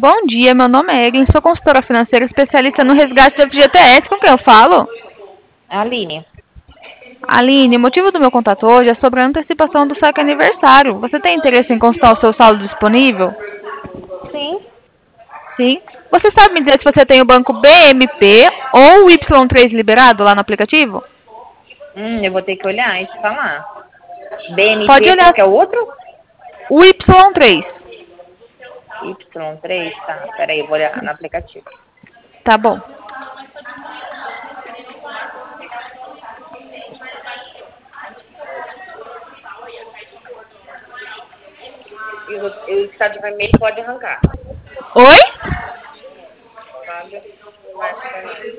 Bom dia, meu nome é Eglin, sou consultora financeira especialista no resgate do FGTS. Com quem eu falo? Aline. Aline, o motivo do meu contato hoje é sobre a antecipação do saque aniversário. Você tem interesse em consultar o seu saldo disponível? Sim. Sim. Você sabe me dizer se você tem o banco BMP ou o Y3 liberado lá no aplicativo? Eu vou ter que olhar e te falar. Pode BMP, qual olhar que é o outro? o Y3. Y3, tá. Peraí, eu vou olhar no aplicativo. Tá bom. E o que está de vermelho pode arrancar. Oi? Fábio Márcio Fernandes.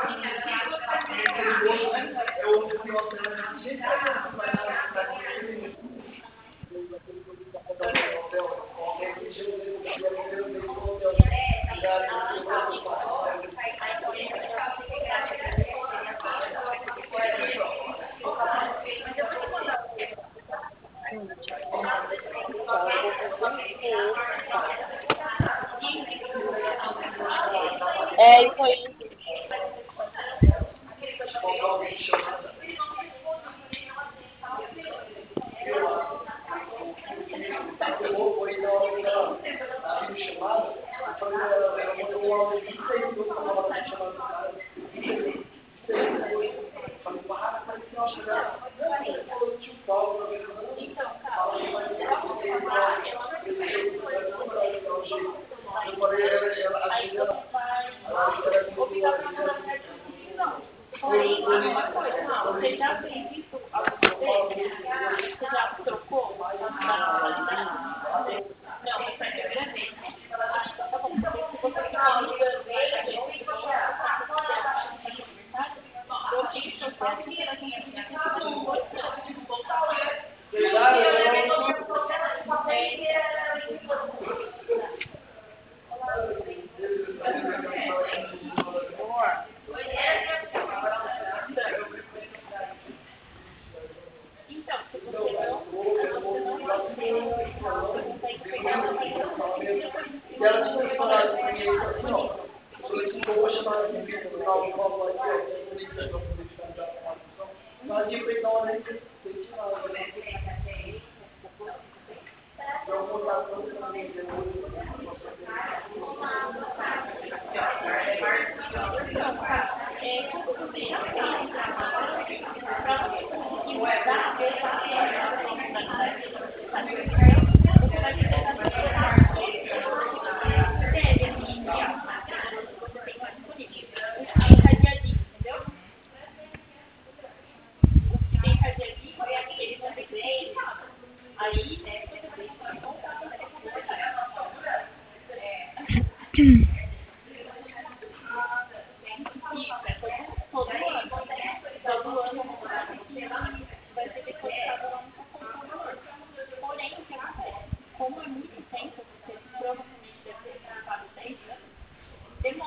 É isso aí. Amor,